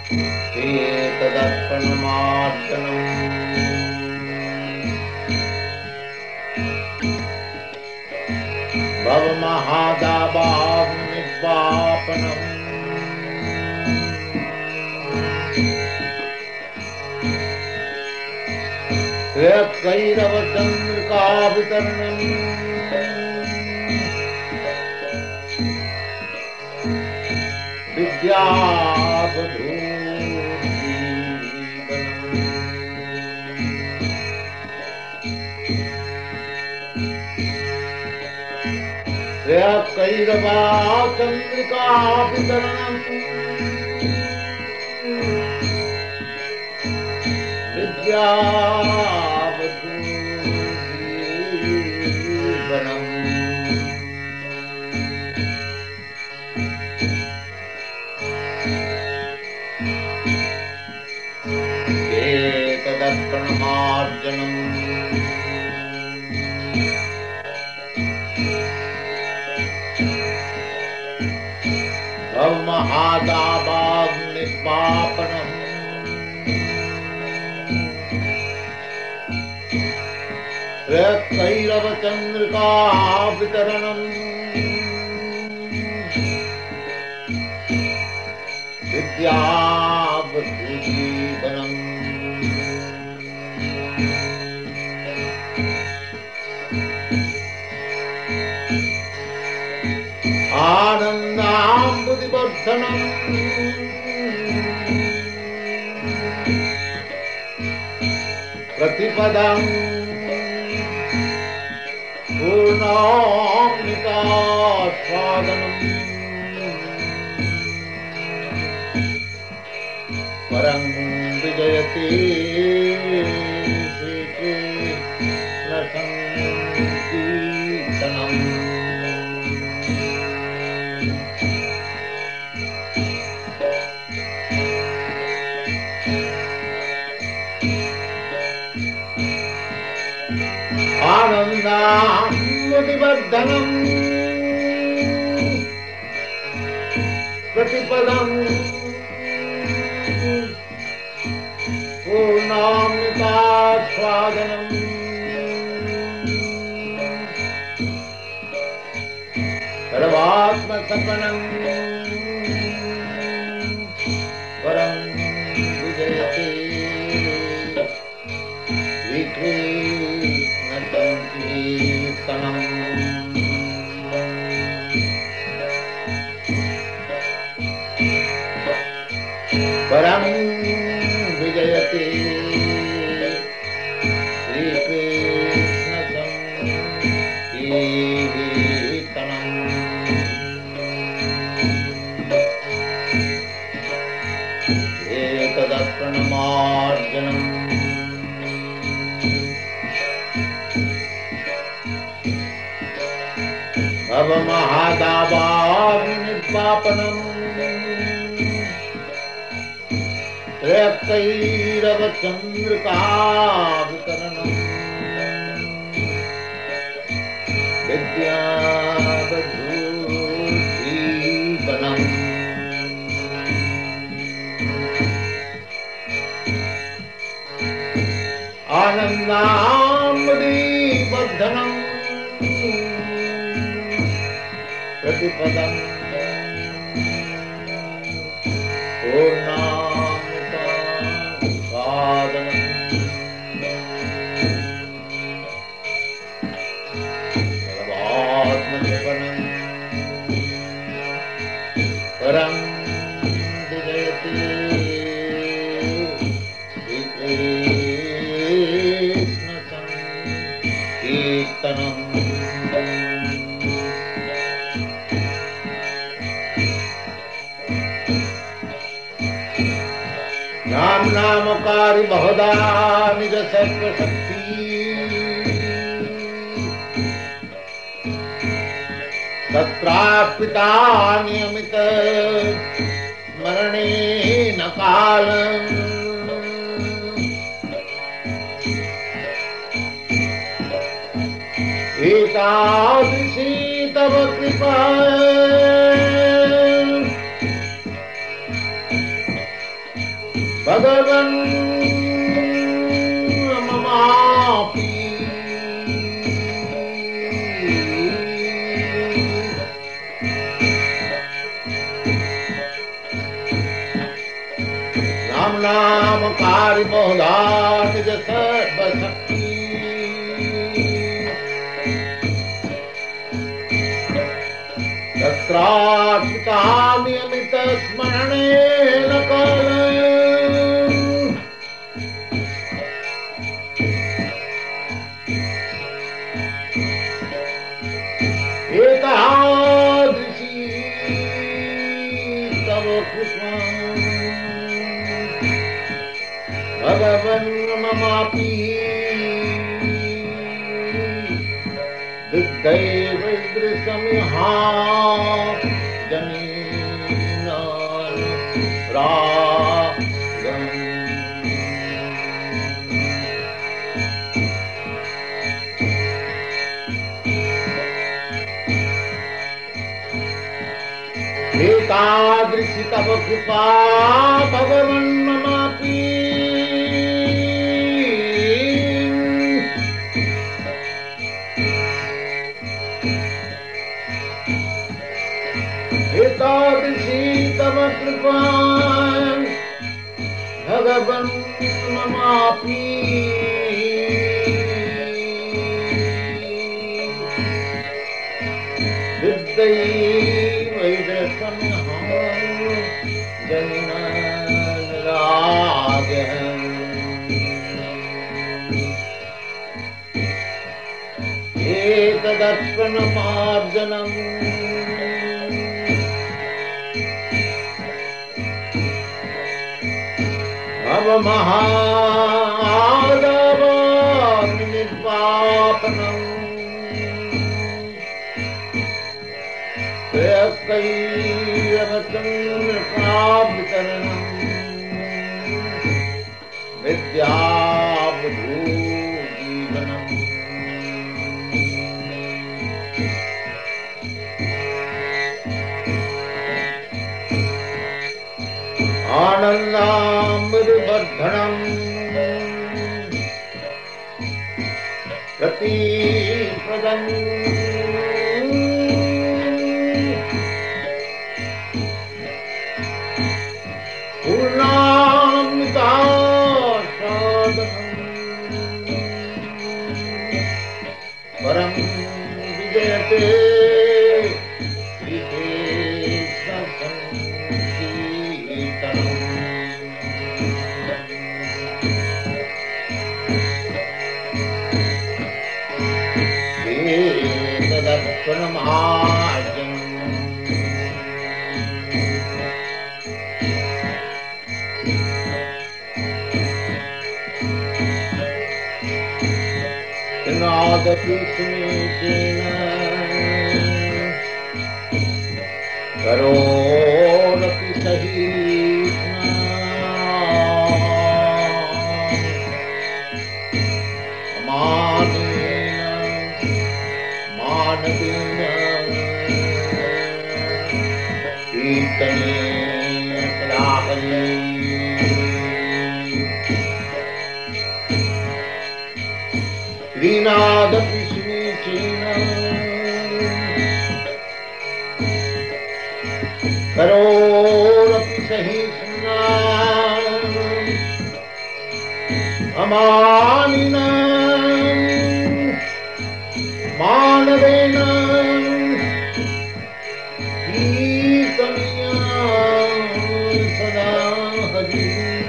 एतदर्पणमार्जनम् भवमहादावाग्निर्वापनम् कैरवचन्द्रिकावितरणम् विद्यावधूजीवनम् कैरवाचन्द्रिकावितरणम् विद्यावधूजीवनम् एतदर्पणमार्जनम् भवमहादावाग्निर्वापनम् कैरवचन्द्रिकावितरणम् विद्यावधूजीवनम् आनन्दाम्बुधिवर्धनम् प्रतिपदम् पूर्णामृतास्वादनम् परं विजयते श्रीकृष्णसङ्कीर्तनम् आनन्दाम्बुधिवर्धनम् प्रतिपदम् पूर्णामृतास्वादनम् सर्वात्मसपनम् परं विजयते श्रीकृष्णसङ्कीर्तनम् परं विजयते श्रीकृष्णसङ्कीर्तनम् एतदर्पणमार्जनम् भवमहादावाग्निर्वापनम् कैरवचन्द्रिकावितरणम् विद्यावधूजीवनम् आनन्दाम्बुधिवर्धनम् प्रतिपदम् पूर्णामृतास्वादनम् सर्वात्मसपनम् परं विजयते श्रीकृष्णसङ्कीर्तनम् नाम नामकारी बहुधा निज सर्वशक्ति तत्रार्पिता नियमित स्मरणेन कालम् एतादृशी तव कृपा भगवन् ममापि राम नाम कार्य बहुधा निज सर्वशक्ति तत्रार्चितामियमित स्मरणेन कालम् एतादृशी तव कृपा भगवन् ममापि दिग्दैवदृशमिहा जनीनान् रागम् एतादृशी तव कृपा भगवन् ममापि एतादृशी तव कृपा भगवन् ममापि विद्यैवैदसंहं जनिनारागम् एतदर्पणमार्जनम् भवमहादावाग्निर्वापनम् प्रयक्तैरवचन्द्रप्राप्तिकरणम् विद्याबुद्धूजीवनम् आनन्दामृतवर्धनम् प्रतिपदम् पूर्णामृतास्वादनम् परं विजयते नादपि सुनीचेन करोरपि सहीष्णा मानेन मानवेन कीर्तनेन सदा हरि श्रीनादपि सुनीचेन करोरपि सहिष्णुना अमानिना मानवेन कीर्तनीया सदा हरि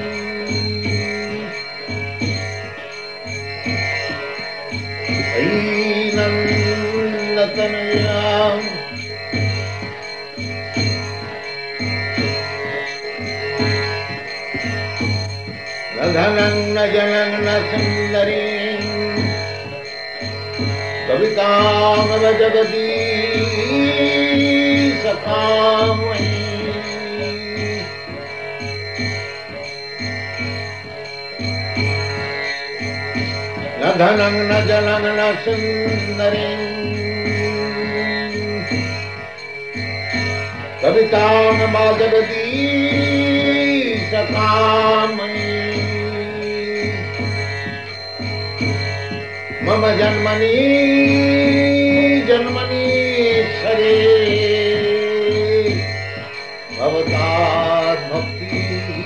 नंदतनया रघनन्न जनन्न सुंदरी कवितामव जगती सखामयी न धनं न जनं न सुंदरी कवितामव जगती सकामणि मम जन्मनि जन्मनीश्वरे भवतात् भक्ति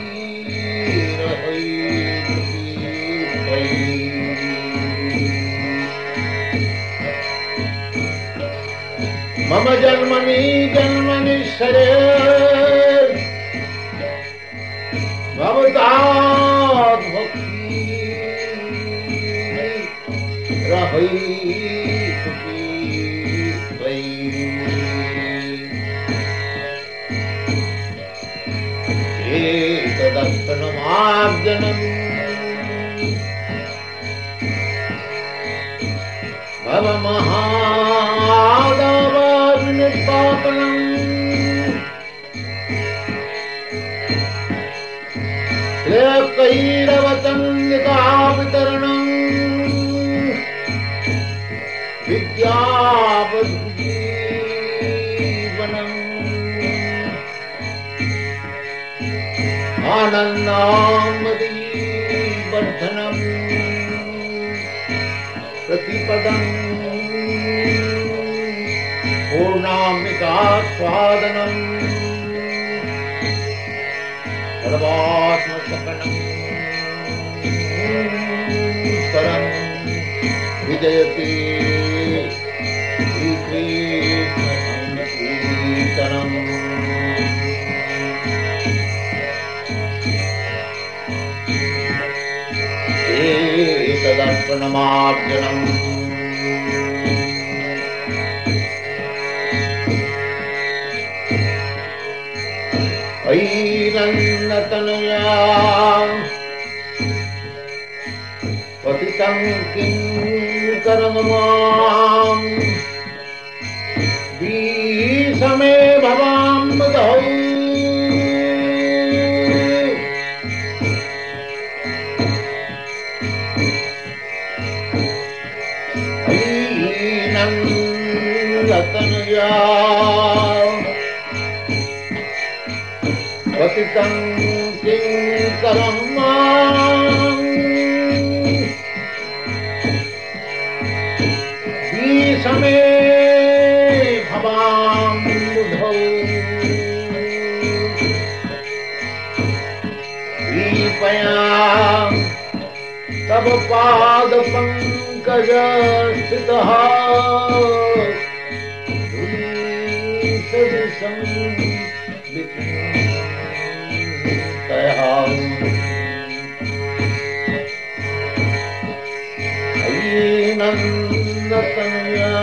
मम जन्मनि जन्मनीश्वरे भवतात् भक्ति एकदर्शनमार्जनम् भवमहादावाग्निपातनम् कैरवचन्द्रिकावितरणम् विद्यावद्जीवनम् आनन्दामदीवर्धनम् प्रतिपदम् पूर्णामृतास्वादनम् सर्वात्मसकलम् परं विजयते श्रीकृष्णसंकीर्तनम् एतदर्पणमार्जनम् ऐरन्नतनया पतितं किङ्करं मां भीषमे भवाम्बुधौ ऐरन्नतनया पतितं किङ्करं मां भीषमे भवाम्बुधौ कृपया तव पादपङ्कजस्थितः धूलिसदृशं ऐनन्दतनया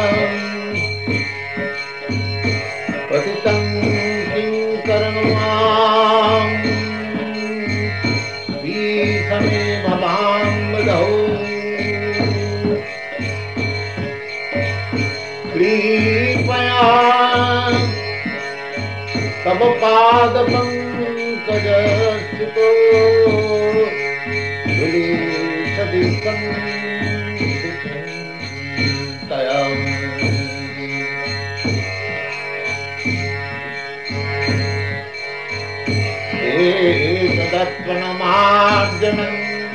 पतितं किङ्करं मां भीषमे भवाम्बुधौ कृपया तव पादपङ्कजस्थितो धूलिसदृशं एतदर्पणमार्जनम्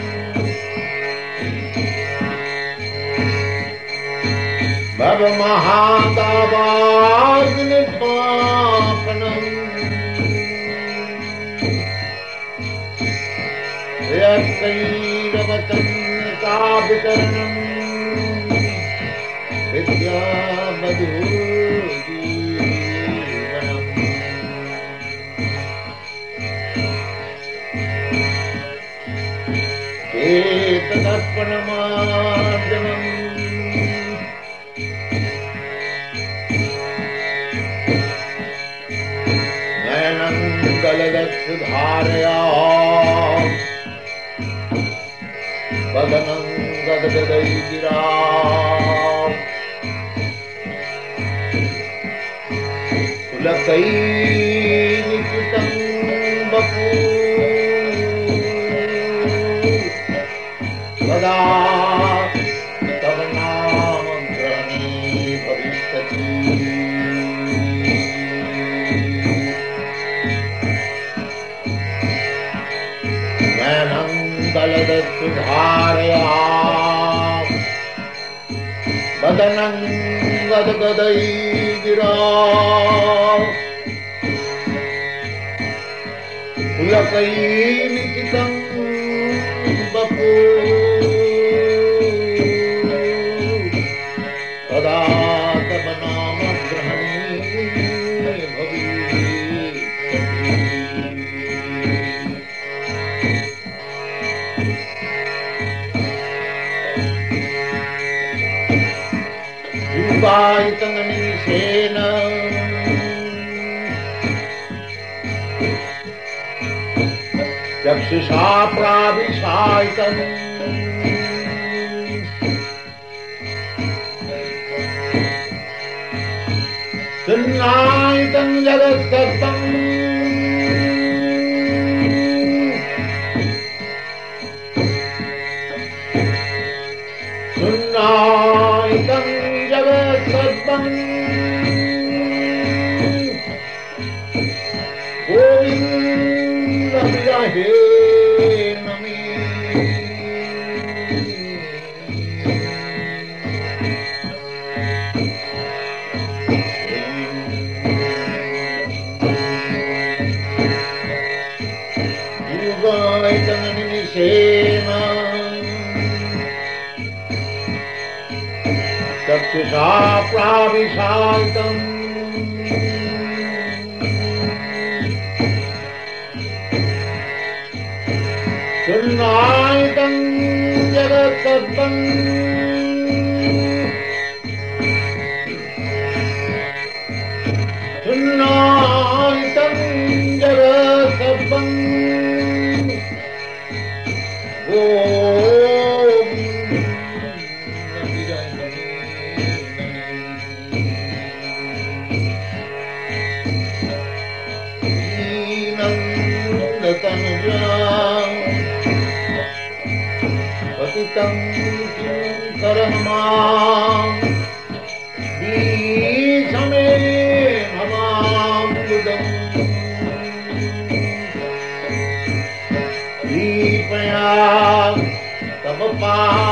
भवमहादावाग्निपापनम् कैरवचन्द्रिकावितरणम् विद्यावधूजीवनम् एतदर्पणमार्जनम् नयनं गलगच्छुधारया वदनं गदगदैर्गिरा पुलकैर्निकृतं वपु वदा तव नाम ग्रहणे भविष्यति दलदत्सुधारया वदनं गदगदैर्गिरा पुलकैर्निकितं बपू तदा तव नाम ग्रहणे भविष्यति। युगायितं निमिषेण चक्षुषा प्राविशायितम् सुन्नायितं जगत्सर्वम् सुन्नायितं जगत्सर्वम् गोविन्द विरहे नमि। युगायितं निमिषेण चक्षुषा प्राविशायितम् सुन्नायितं जगत्सर्वम् सुन्नायितं जगत्सर्वम् पतितं किंकरमां बीजमे भवामृतम् दीपया तव पाद